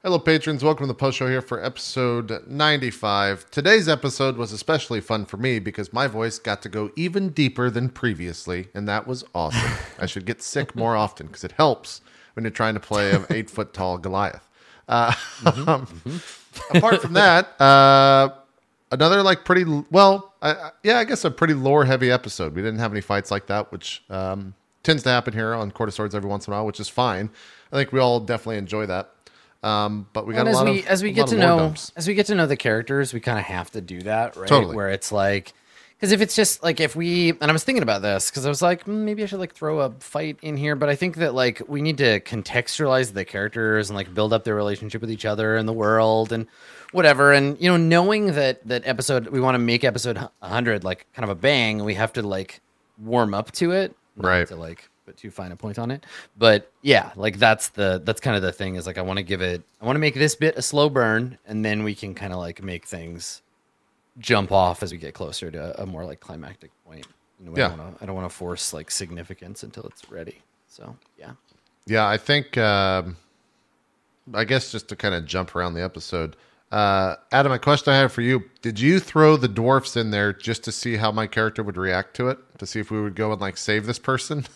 Hello, patrons. Welcome to the post show here for episode 95. Today's episode was especially fun for me because my voice got to go even deeper than previously, and that was awesome. I should get sick more often because it helps when you're trying to play an 8-foot tall Goliath. Apart from that, another like pretty I guess a pretty lore heavy episode. We didn't have any fights like that, which tends to happen here on Court of Swords every once in a while, which is fine. I think we all definitely enjoy that. But we got as we get to know the characters, we kind of have to do that, right? Totally. Where it's like, because if it's just like and I was thinking about this because I was like, maybe I should like throw a fight in here, but I think that like we need to contextualize the characters and like build up their relationship with each other and the world and whatever. And knowing that we want to make episode 100 like kind of a bang, we have to like warm up to it, right? To like put too fine a point on it, but yeah, like that's kind of the thing is like I want to make this bit a slow burn, and then we can kind of like make things jump off as we get closer to a more like climactic point. I don't want to force like significance until it's ready. So yeah, I think I guess just to kind of jump around the episode, Adam, a question I have for you: did you throw the dwarfs in there just to see how my character would react to it, to see if we would go and like save this person?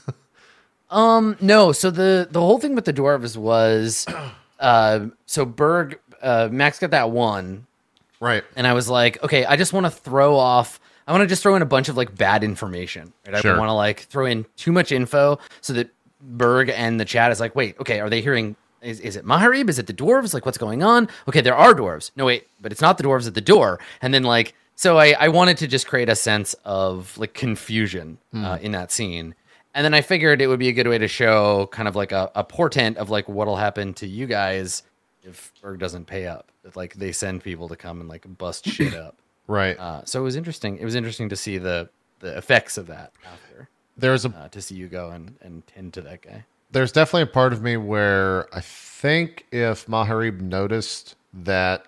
No. So the whole thing with the dwarves was, so Berg, Max got that one. Right. And I was like, okay, I just want to just throw in a bunch of like bad information. Right? I don't want to like throw in too much info so that Berg and the chat is like, wait, okay, are they hearing, is it Maharib? Is it the dwarves? Like what's going on? Okay, there are dwarves. No, wait, but it's not the dwarves at the door. And then like, so I wanted to just create a sense of like confusion in that scene. And then I figured it would be a good way to show kind of like a portent of like what'll happen to you guys if Berg doesn't pay up. That like they send people to come and like bust shit up. Right. So it was interesting. It was interesting to see the effects of that after. There's to see you go and tend to that guy. There's definitely a part of me where I think if Maharib noticed that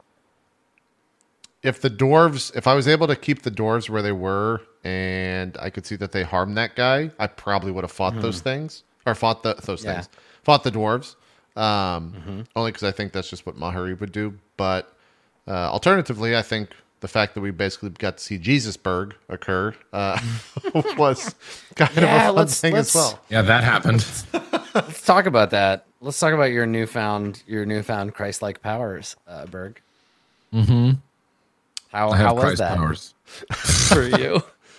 if I was able to keep the dwarves where they were and I could see that they harmed that guy, I probably would have fought those things or fought the dwarves. Only because I think that's just what Maharib would do. But alternatively, I think the fact that we basically got to see Jesusberg occur was kind of a fun thing as well. Yeah, that happened. Let's talk about that. Let's talk about your newfound Christ-like powers, Berg. Mm-hmm. How was Christ that powers for you?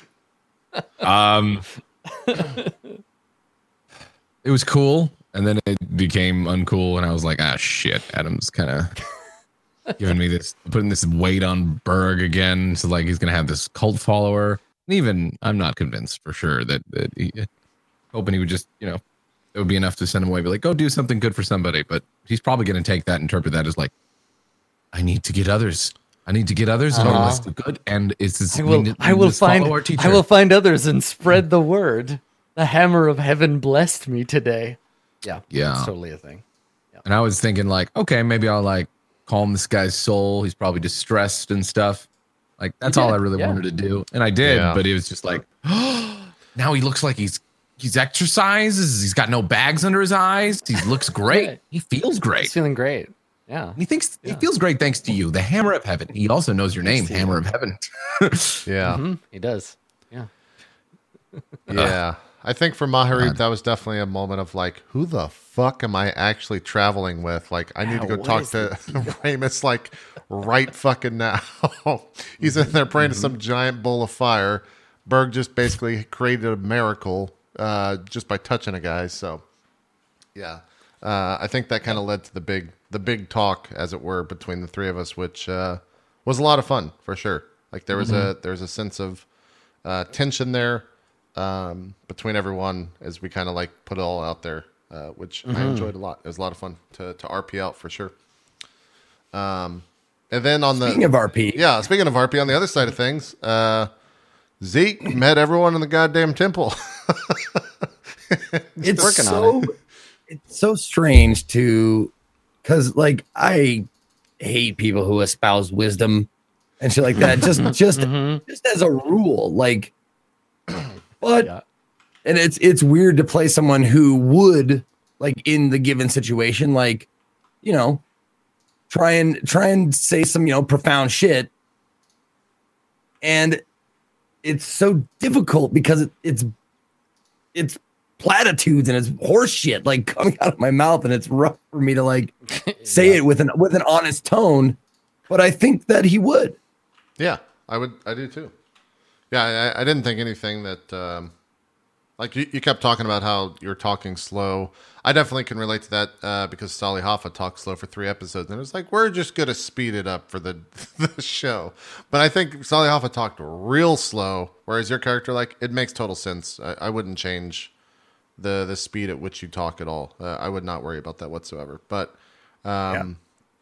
It was cool, and then it became uncool, and I was like, shit, Adam's kind of giving me putting this weight on Berg again, so like he's gonna have this cult follower. And even I'm not convinced for sure that he, hoping he would just, it would be enough to send him away, be like, go do something good for somebody. But he's probably gonna interpret that as like, I need to get others on the list of good, and I will find others and spread the word. The hammer of heaven blessed me today. Yeah, it's totally a thing. Yeah. And I was thinking like, okay, maybe I'll like calm this guy's soul. He's probably distressed and stuff. Like that's all I really wanted to do, and I did. But it was just like, now he looks like he's exercises. He's got no bags under his eyes. He looks great. He feels great. He's feeling great. Yeah. And he feels great thanks to you, the Hammer of Heaven. He also knows your name, Hammer of Heaven. He does. Yeah. Yeah. I think for Maharib, that was definitely a moment of like, who the fuck am I actually traveling with? Like, I need to go talk to Ramus like right fucking now. He's in there praying to some giant bowl of fire. Berg just basically created a miracle just by touching a guy. So, yeah. I think that kind of led to the big talk, as it were, between the three of us, which was a lot of fun for sure. Like there was a sense of tension there between everyone as we kind of like put it all out there, which I enjoyed a lot. It was a lot of fun to RP out for sure. And then speaking of RP, on the other side of things, Zeke met everyone in the goddamn temple. It's working on it. It's so strange because like I hate people who espouse wisdom and shit like that. Just as a rule, like, but and it's weird to play someone who would like in the given situation, like, try and say some, profound shit. And it's so difficult because it's platitudes and it's horse shit like coming out of my mouth, and it's rough for me to like say it with an honest tone. But I think that he would. Yeah, I do too. Yeah, I didn't think anything that like you kept talking about how you're talking slow. I definitely can relate to that because Sally Hoffa talked slow for 3 episodes, and it was like, we're just going to speed it up for the show. But I think Sally Hoffa talked real slow, whereas your character, like, it makes total sense. I wouldn't change the speed at which you talk at all. I would not worry about that whatsoever. But well,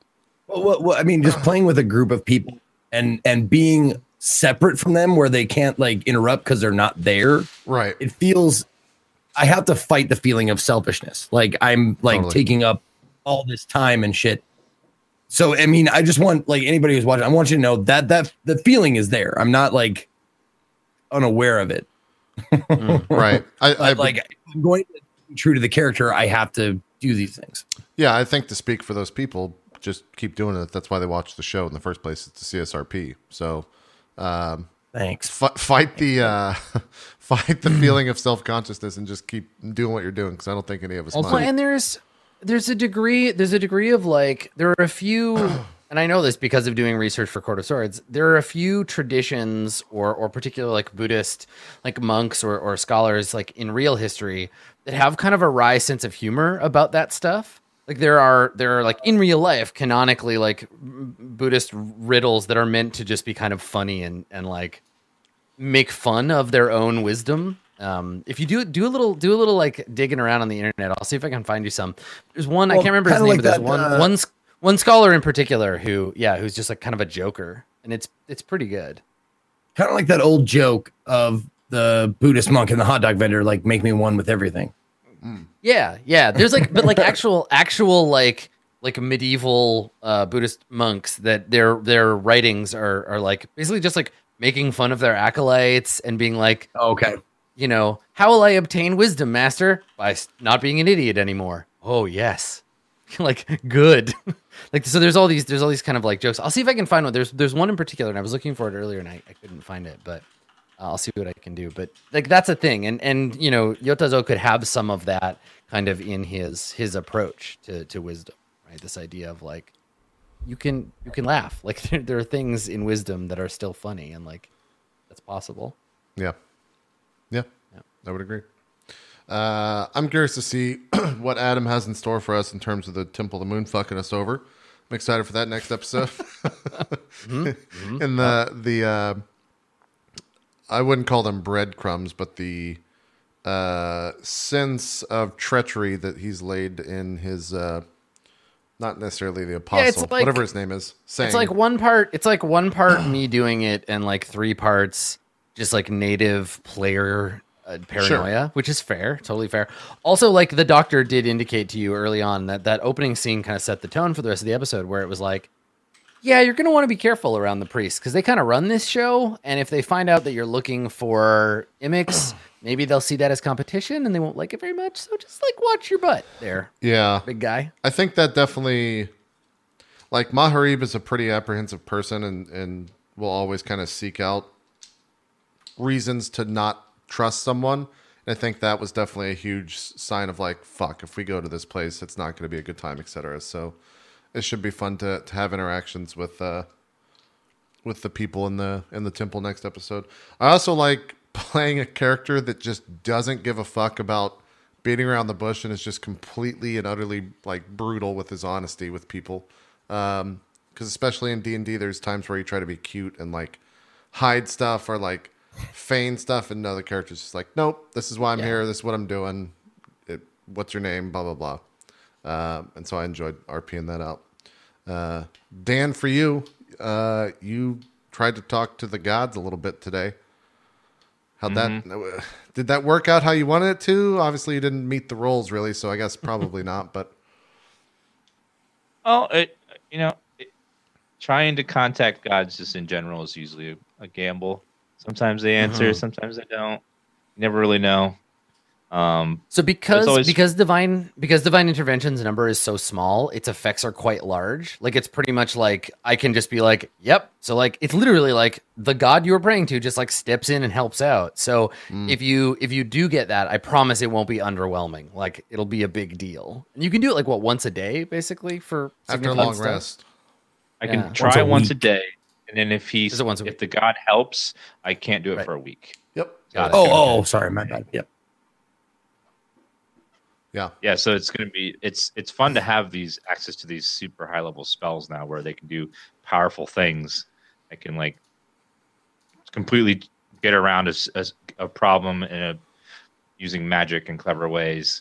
I mean, just playing with a group of people and being separate from them where they can't like interrupt because they're not there. Right. It feels, I have to fight the feeling of selfishness. Like I'm like taking up all this time and shit. So, I mean, I just want like anybody who's watching, I want you to know that the feeling is there. I'm not like unaware of it. Right. I'm going to be true to the character. I have to do these things. Yeah. I think to speak for those people, just keep doing it. That's why they watch the show in the first place. It's the CSRP. So, thanks. Fight the feeling of self-consciousness and just keep doing what you're doing, because I don't think any of us mind. And there's a degree of like, there are a few, and I know this because of doing research for Court of Swords, there are a few traditions or particular like Buddhist like monks or scholars like in real history that have kind of a wry sense of humor about that stuff. Like there are like in real life canonically like Buddhist riddles that are meant to just be kind of funny and like make fun of their own wisdom. If you do a little like digging around on the internet, I'll see if I can find you some. There's one, I can't remember his name, like but there's one scholar in particular who's just like kind of a joker, and it's pretty good. Kind of like that old joke of the Buddhist monk and the hot dog vendor, like make me one with everything. Yeah. There's like, but like actual like medieval Buddhist monks that their writings are like basically just like making fun of their acolytes and being like, okay, how will I obtain wisdom, master? By not being an idiot anymore. Oh yes, like good. Like so, there's all these kind of like jokes. I'll see if I can find one. There's one in particular, and I was looking for it earlier, and I couldn't find it, but. I'll see what I can do, but like that's a thing, and Yotazo could have some of that kind of in his approach to wisdom, right? This idea of like you can laugh, like there are things in wisdom that are still funny, and like that's possible. Yeah, I would agree. I'm curious to see what Adam has in store for us in terms of the Temple of the Moon fucking us over. I'm excited for that next episode. And the I wouldn't call them breadcrumbs, but the sense of treachery that he's laid in his, not necessarily the apostle, whatever his name is. Saying. It's like one part me doing it, and like 3 parts just like native player paranoia, which is fair, totally fair. Also, like the doctor did indicate to you early on that opening scene kind of set the tone for the rest of the episode, where it was like, yeah, you're going to want to be careful around the priests because they kind of run this show. And if they find out that you're looking for Imix, maybe they'll see that as competition and they won't like it very much. So just like watch your butt there. Yeah. Big guy. I think that definitely, like Maharib is a pretty apprehensive person and will always kind of seek out reasons to not trust someone. And I think that was definitely a huge sign of like, fuck, if we go to this place, it's not going to be a good time, etc. So it should be fun to have interactions with the people in the temple next episode. I also like playing a character that just doesn't give a fuck about beating around the bush and is just completely and utterly like brutal with his honesty with people. Because especially in D&D, there's times where you try to be cute and like hide stuff or like feign stuff, and another character's just like, nope, this is why I'm here. This is what I'm doing. What's your name? Blah blah blah. And so I enjoyed RPing that out. Dan, for you, you tried to talk to the gods a little bit today. How'd that, did that work out how you wanted it to? Obviously you didn't meet the roles really, so I guess probably not, but. Oh, trying to contact gods just in general is usually a gamble. Sometimes they answer, sometimes they don't. You never really know. So because divine intervention's number is so small, its effects are quite large. Like it's pretty much like I can just be like, yep. So like it's literally like the god you were praying to just like steps in and helps out. So if you do get that, I promise it won't be underwhelming. Like it'll be a big deal. And you can do it like once a day, basically for after a long rest. I can try once a day, and then if the god helps, I can't do it for a week. Yep. Oh, sorry, my bad. Yep. Yeah, so it's going to be it's fun to have these access to these super high level spells now, where they can do powerful things. I can like completely get around a problem using magic in clever ways.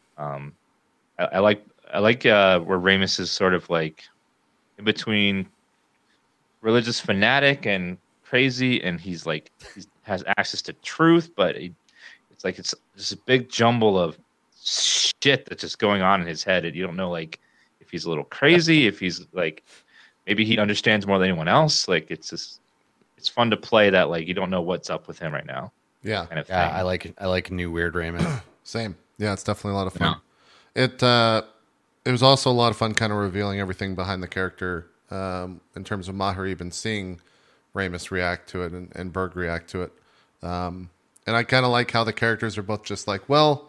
I like where Ramus is sort of like in between religious fanatic and crazy, and he has access to truth, but it's just a big jumble of shit that's just going on in his head, and you don't know like if he's a little crazy, if he's like maybe he understands more than anyone else. Like it's fun to play that, like you don't know what's up with him right now. Yeah, kind of thing. I like new weird Raymond. Same. Yeah, it's definitely a lot of fun. Yeah. It was also a lot of fun kind of revealing everything behind the character in terms of Maharib and seeing Ramus react to it and Berg react to it. And I kind of like how the characters are both just like, well,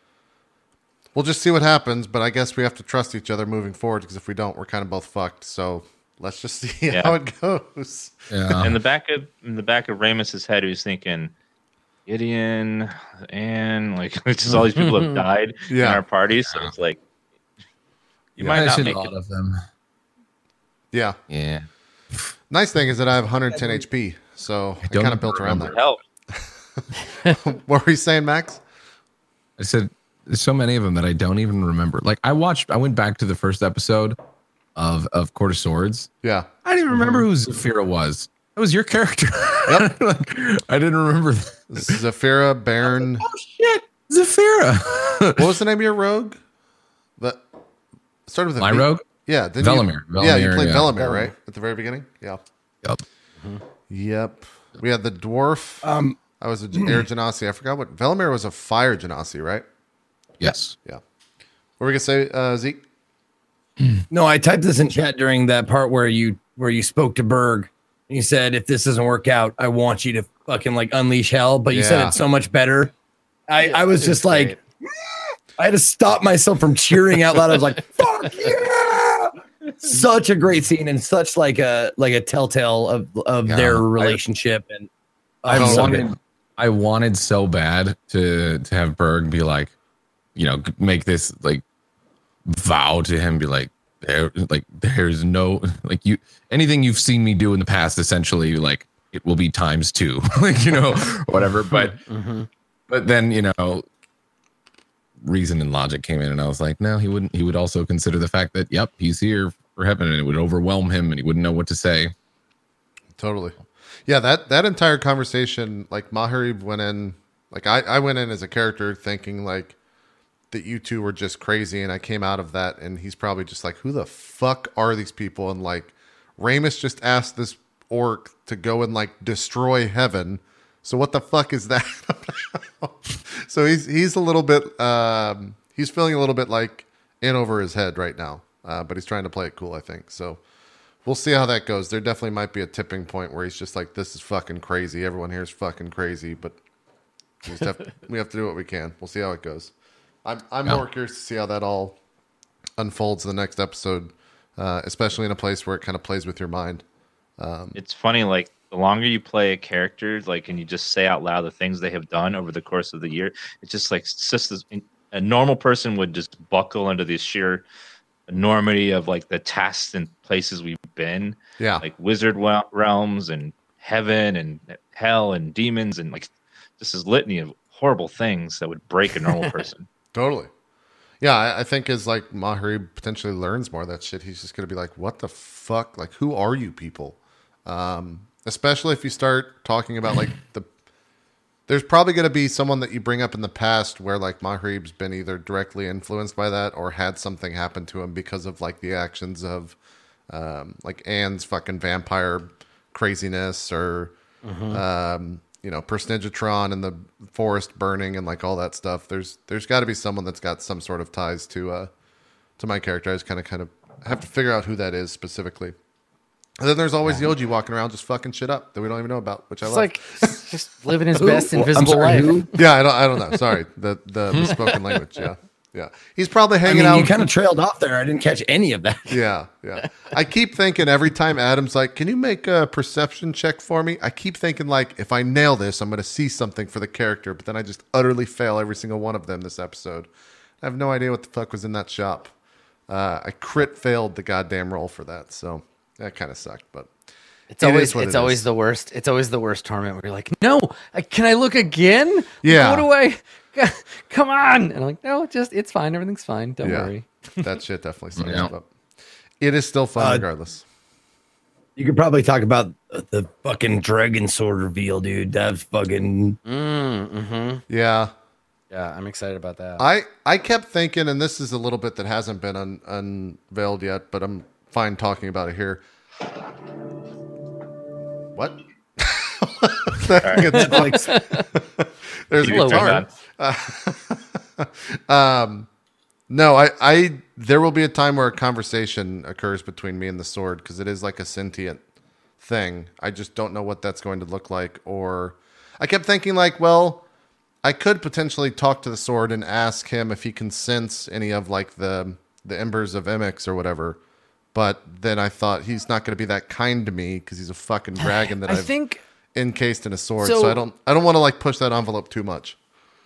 we'll just see what happens, but I guess we have to trust each other moving forward, because if we don't, we're kind of both fucked. So let's just see how it goes. Yeah. In the back of Ramus's head, he was thinking, Gideon, and like just all these people have died in our party, so it's like you might not make it. Of them. Yeah. Yeah. Nice thing is that I have 110 HP, so I kind of built around that. Help. What were you saying, Max? I said there's so many of them that I don't even remember. Like I went back to the first episode of Court of Swords. Yeah. I didn't even remember who Zafira was. That was your character. Yep. Like, I didn't remember that. Zafira, Baron. Oh shit, Zafira. What was the name of your rogue? That started with my rogue. Yeah, Velimir. Yeah, you played Velimir, right? At the very beginning? Yeah. Yep. Mm-hmm. Yep. We had the dwarf. I was an air genasi. I forgot what. Velimir was a fire genasi, right? Yes. Yeah. What were we going to say, Zeke? No, I typed this in chat during that part where you spoke to Berg. You said, if this doesn't work out, I want you to fucking like unleash hell. But you said it so much better. I was just like, I had to stop myself from cheering out loud. I was like, fuck yeah! Such a great scene and such like a telltale of their relationship. And I wanted so bad to have Berg be like, make this like vow to him, be like, there's no like anything you've seen me do in the past, essentially, like it will be times 2, like whatever. But but then reason and logic came in, and I was like, no, he wouldn't. He would also consider the fact that he's here for heaven, and it would overwhelm him, and he wouldn't know what to say. Totally. Yeah, that entire conversation, like Maharib went in, like I went in as a character thinking like that you two were just crazy, and I came out of that, and he's probably just like, who the fuck are these people? And like Ramus just asked this orc to go and like destroy heaven, so what the fuck is that about? So he's a little bit he's feeling a little bit like in over his head right now, but he's trying to play it cool, I think. So we'll see how that goes. There definitely might be a tipping point where he's just like, this is fucking crazy, everyone here is fucking crazy, but we have to do what we can. We'll see how it goes. I'm more curious to see how that all unfolds in the next episode, especially in a place where it kind of plays with your mind. It's funny, like the longer you play a character, like, and you just say out loud the things they have done over the course of the year, it's just like a normal person would just buckle under the sheer enormity of like the tasks and places we've been. Yeah, like wizard realms and heaven and hell and demons and like just this litany of horrible things that would break a normal person. Totally. Yeah, I think as like Maharib potentially learns more of that shit, he's just going to be like, what the fuck? Like, who are you people? Especially if you start talking about like there's probably going to be someone that you bring up in the past where like Maharib's been either directly influenced by that or had something happen to him because of like the actions of like Anne's fucking vampire craziness or Persnigetron and the forest burning and like all that stuff. There's got to be someone that's got some sort of ties to my character. I just kind of have to figure out who that is specifically. And then there's always Yoji walking around just fucking shit up that we don't even know about, which I love. Like just living his best invisible life. Who? Yeah, I don't know. Sorry, the spoken language. Yeah. He's probably hanging out. You kind of trailed off there. I didn't catch any of that. Yeah. I keep thinking every time Adam's like, "Can you make a perception check for me?" I keep thinking like, if I nail this, I'm going to see something for the character. But then I just utterly fail every single one of them this episode. I have no idea what the fuck was in that shop. I crit failed the goddamn roll for that, so that kind of sucked. But it's always the worst. It's always the worst tournament where you're like, no, can I look again? Yeah. What do I? Come on! And I'm like, no, it's fine. Everything's fine. Don't worry. That shit definitely sucks. But it is still fun regardless. You could probably talk about the fucking dragon sword reveal, dude. That's fucking. Yeah. Yeah, I'm excited about that. I kept thinking, and this is a little bit that hasn't been unveiled yet, but I'm fine talking about it here. What? There's a guitar. No, I there will be a time where a conversation occurs between me and the sword because it is like a sentient thing. I just don't know what that's going to look like. Or I kept thinking like, well, I could potentially talk to the sword and ask him if he can sense any of like the embers of Imix or whatever. But then I thought he's not going to be that kind to me because he's a fucking dragon that I've encased in a sword. So I don't want to like push that envelope too much.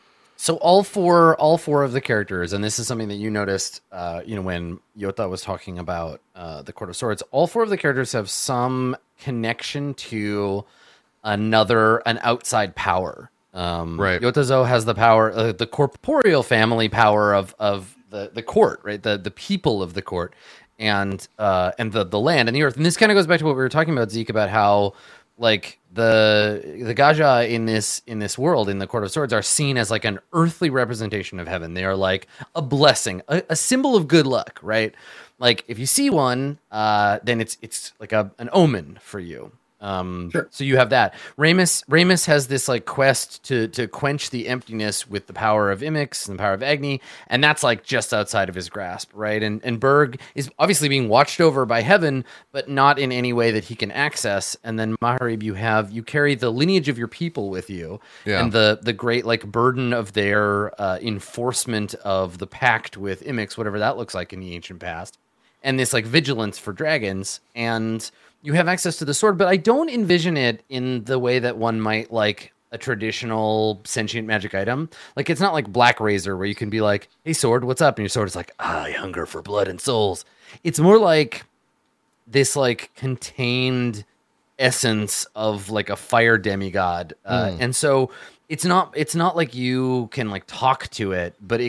So all four of the characters, and this is something that you noticed, when Yota was talking about the Court of Swords, all four of the characters have some connection to an outside power. Right. Yotazo has the power, the corporeal family power of the court, right? The people of the court, and the land and the earth. And this kind of goes back to what we were talking about, Zeke, about how like the Gaja in this world, in the Court of Swords, are seen as like an earthly representation of heaven. They are like a blessing, a symbol of good luck, right? Like if you see one, then it's like an omen for you. Sure. So you have that. Ramus has this like quest to quench the emptiness with the power of Imix and the power of Agni, and that's like just outside of his grasp, right? And Berg is obviously being watched over by heaven, but not in any way that he can access. And then Maharib, you carry the lineage of your people with you, and the great like burden of their enforcement of the pact with Imix, whatever that looks like in the ancient past, and this like vigilance for dragons. And you have access to the sword, but I don't envision it in the way that one might like a traditional sentient magic item. Like it's not like Black Razor where you can be like, "Hey sword, what's up?" And your sword is like, "I hunger for blood and souls." It's more like this like contained essence of like a fire demigod. And so it's not like you can like talk to it, but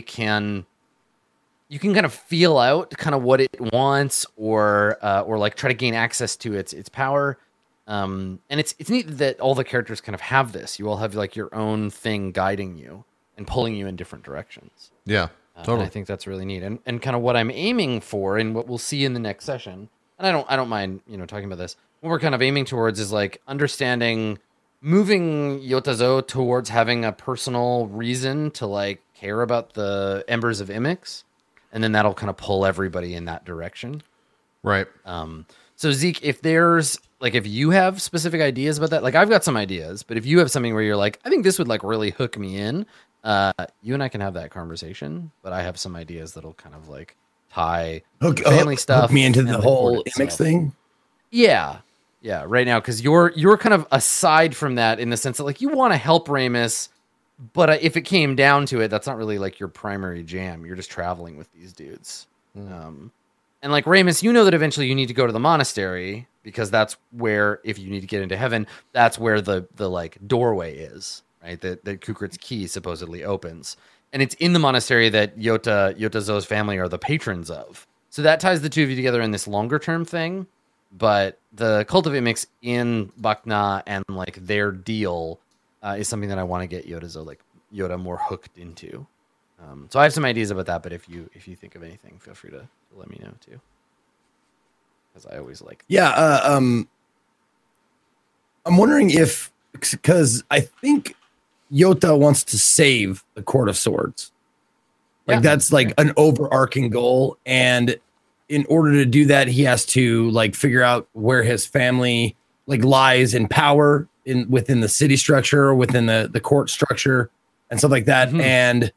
you can kind of feel out kind of what it wants or like try to gain access to its power. And it's neat that all the characters kind of have this. You all have like your own thing guiding you and pulling you in different directions. Yeah, totally. And I think that's really neat. And kind of what I'm aiming for and what we'll see in the next session. And I don't mind, talking about this. What we're kind of aiming towards is like understanding, moving Yotazo towards having a personal reason to like care about the embers of Imix. And then that'll kind of pull everybody in that direction. Right. So Zeke, if you have specific ideas about that, like I've got some ideas, but if you have something where you're like, I think this would like really hook me in, you and I can have that conversation, but I have some ideas that'll kind of like tie family stuff. Hook me into the whole Imix thing. Yeah. Yeah. Right now. Cause you're kind of aside from that in the sense that like you want to help Ramus, but if it came down to it, that's not really like your primary jam. You're just traveling with these dudes. And like Ramus, you know that eventually you need to go to the monastery because that's where, if you need to get into heaven, that's where the like doorway is, right? That Kukrit's key supposedly opens. And it's in the monastery that Yotazo's family are the patrons of. So that ties the two of you together in this longer term thing. But the Cult of Imix in Bakna and like their deal is something that I want to get Yoda more hooked into. So I have some ideas about that, but if you think of anything, feel free to let me know too. Because I always like. Yeah, I'm wondering if because I think Yota wants to save the Court of Swords. Like that's like an overarching goal, and in order to do that, he has to like figure out where his family like lies in power within the city structure, within the court structure, and stuff like that. Mm-hmm. And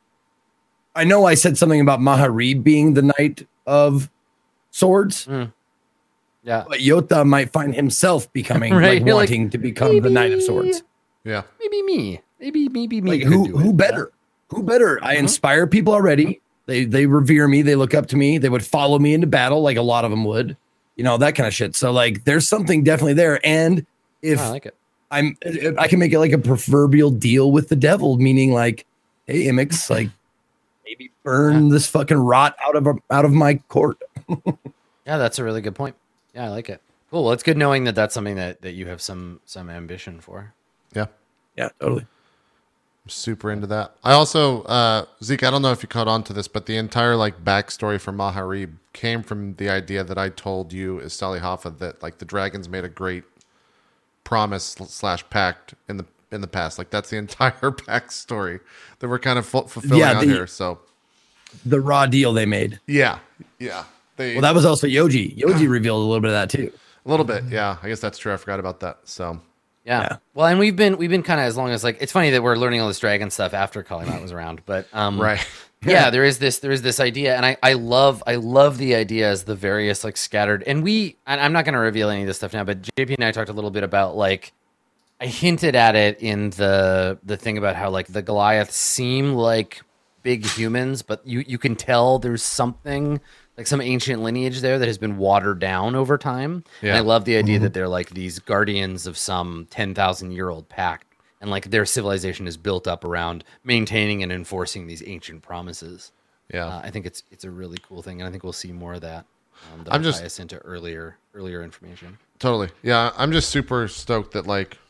I know I said something about Maharib being the Knight of Swords. Mm. Yeah, but Yota might find himself becoming right? like wanting to become the Knight of Swords. Yeah, maybe me. Maybe me. Like who better? Who better? I inspire people already. They revere me. They look up to me. They would follow me into battle, like a lot of them would. You know, that kind of shit. So like, there's something definitely there. And if I like it, I can make it like a proverbial deal with the devil, meaning like, hey, Imix, like maybe burn this fucking rot out of my court. Yeah, that's a really good point. Yeah, I like it. Cool. Well, it's good knowing that that's something that you have some ambition for. Yeah. Yeah, totally. I'm super into that. I also, Zeke, I don't know if you caught on to this, but the entire like backstory for Maharib came from the idea that I told you as Sally Hoffa that like the dragons made a great promise / pact in the past. Like that's the entire backstory that we're kind of fulfilling out here. So the raw deal they made. Yeah. Well, that was also Yoji. Yoji revealed a little bit of that too. A little bit, yeah. I guess that's true. I forgot about that. So yeah. Well, and we've been kind of, as long as like, it's funny that we're learning all this dragon stuff after Kalimat was around, but right. Yeah, there is this idea, and I love the idea as the various like scattered, and I'm not going to reveal any of this stuff now, but JP and I talked a little bit about like, I hinted at it in the thing about how like the Goliaths seem like big humans, but you can tell there's something like some ancient lineage there that has been watered down over time. Yeah. And I love the idea that they're like these guardians of some 10,000-year-old pact, and like their civilization is built up around maintaining and enforcing these ancient promises. Yeah, I think it's a really cool thing, and I think we'll see more of that. I'm just tie us into earlier information. Totally, yeah. I'm just super stoked that like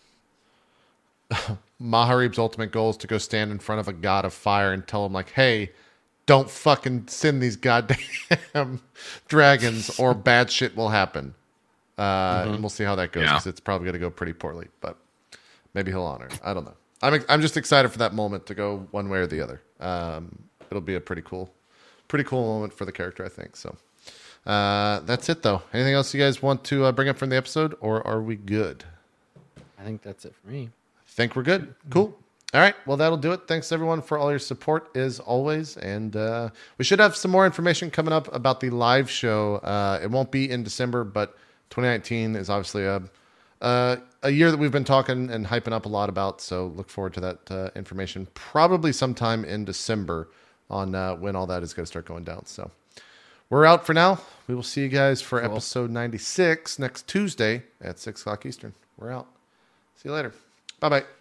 Maharib's ultimate goal is to go stand in front of a god of fire and tell him like, hey, don't fucking send these goddamn dragons or bad shit will happen. And we'll see how that goes, because it's probably going to go pretty poorly, but maybe he'll honor it. I don't know. I'm just excited for that moment to go one way or the other. It'll be a pretty cool moment for the character, I think. So that's it, though. Anything else you guys want to bring up from the episode, or are we good? I think that's it for me. I think we're good. Cool. All right. Well, that'll do it. Thanks, everyone, for all your support, as always. And we should have some more information coming up about the live show. It won't be in December, but 2019 is obviously a year that we've been talking and hyping up a lot about. So look forward to that information probably sometime in December on when all that is going to start going down. So we're out for now. We will see you guys for episode 96 next Tuesday at 6 o'clock Eastern. We're out. See you later. Bye-bye.